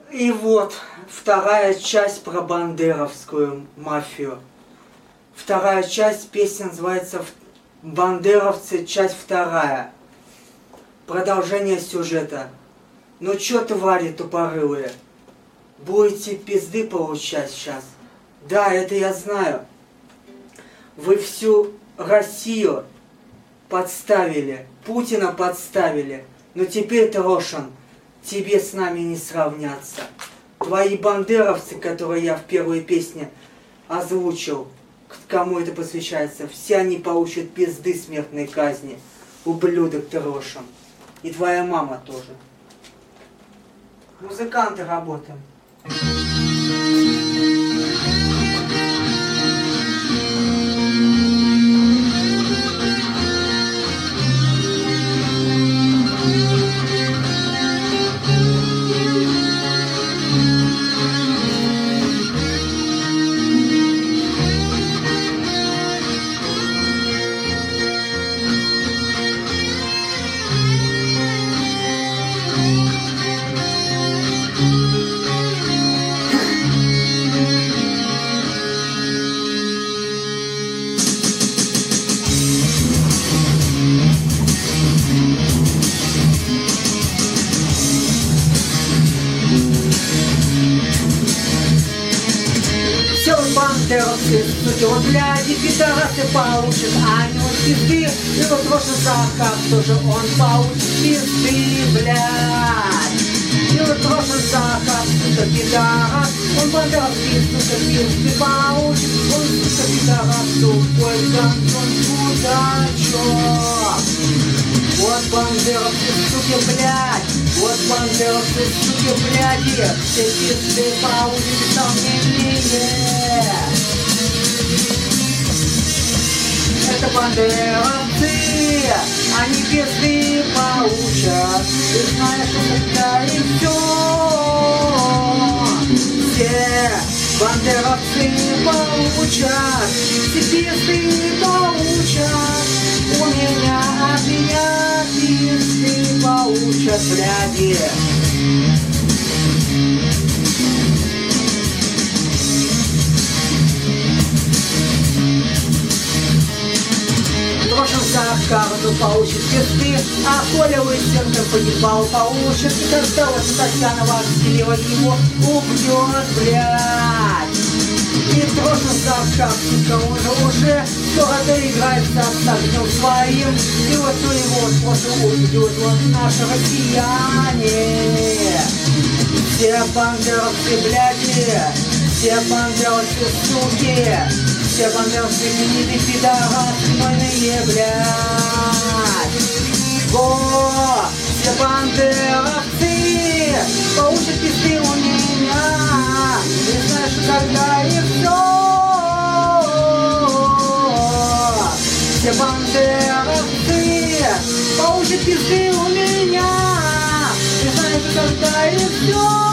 И вот вторая часть про бандеровскую мафию. Вторая часть, песня называется «Бандеровцы. Часть вторая». Продолжение сюжета. Ну чё, твари тупорылые, будете пизды получать сейчас? Да, это я знаю. Вы всю Россию подставили, Путина подставили. Но теперь, Трошин, тебе с нами не сравняться. Твои бандеровцы, которые я в первой песне озвучил, кому это посвящается, все они получат пизды смертной казни. Ублюдок Трошин. И твоя мама тоже. Музыканты работаем. Бандеровцы, суки, вот бляди, пидорасы получат, а не вот пизды. И вот Трошин Захар тоже он получит пизды, блядь. И вот Трошин Захар, сука, пидорас, он бандеровский, сука, пизды получит. Он, сука, пидорас, тупой гандон, дурачок. Вот бандеровцы, суки, блядь. Вот бандеровцы, суки, бляди, все пизды получат без сомнения. Это бандеровцы, они пизды получат. Ты знаешь, это и все. Все бандеровцы получат, все пизды получат. У меня от меня пизды получат, бляди. Трошин Захар получит пизды, а Коля Лысенко погибал получит. И когда вот Татьяна Васильева его убьет, блядь. И Трошин Захар, сука, он же уже скоро доиграется с огнем своим. И вот у него просто убьет вот наши россияне. Все бандеровцы, бляди, все бандеровцы, суки. Все бандеровцы, гниды, пидорасы, гнойные, блядь. Во! Все бандеровцы получат пизды у меня. Не знаешь, когда и все. Все бандеровцы получат пизды у меня. Не знаешь, когда и все.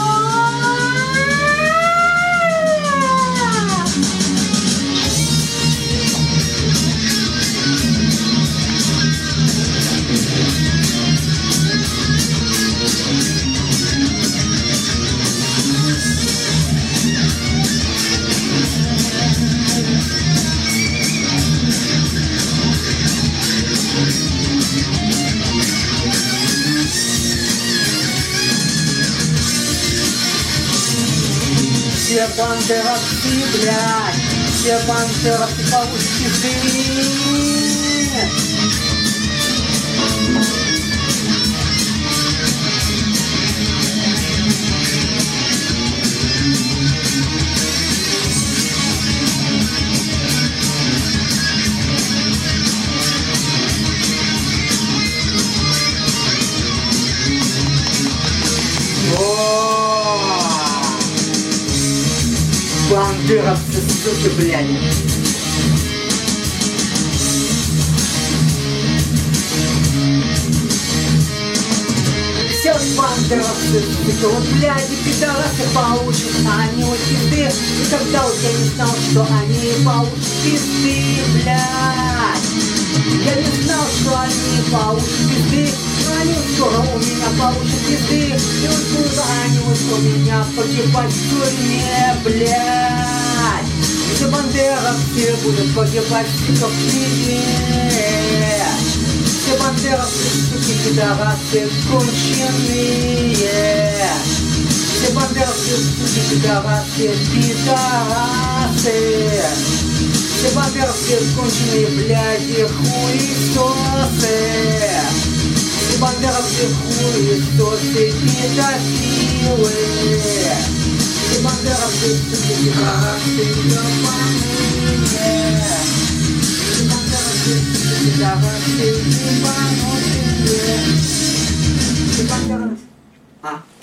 Все бандеровцы, блядь, все бандеровцы получат пизды. Бандеровцы, суки, бляди. Все бандеровцы, суки, вот бляди, пидорасы получат, они вот пизды. И когда вот я не знал, что они получат пизды, блядь. Я не знал, что они получат пизды, но они скоро у меня получат пизды. И вот заманивают у меня погибать в тюрьме, блядь. Все бандеровцы будут погибать в тюрьме. Все бандеровцы, суки, пидорасы конченые. Все бандеровцы, суки, пидорасы, пидорасы. Все бандеровцы конченые, бляди, хуесосы. Все бандеровцы хуесосы, педофилы. Все бандеровцы, суки, пидорасы, ебаные. Все бандеровцы, суки, пидорасы, ебанутые. Все бандеровцы...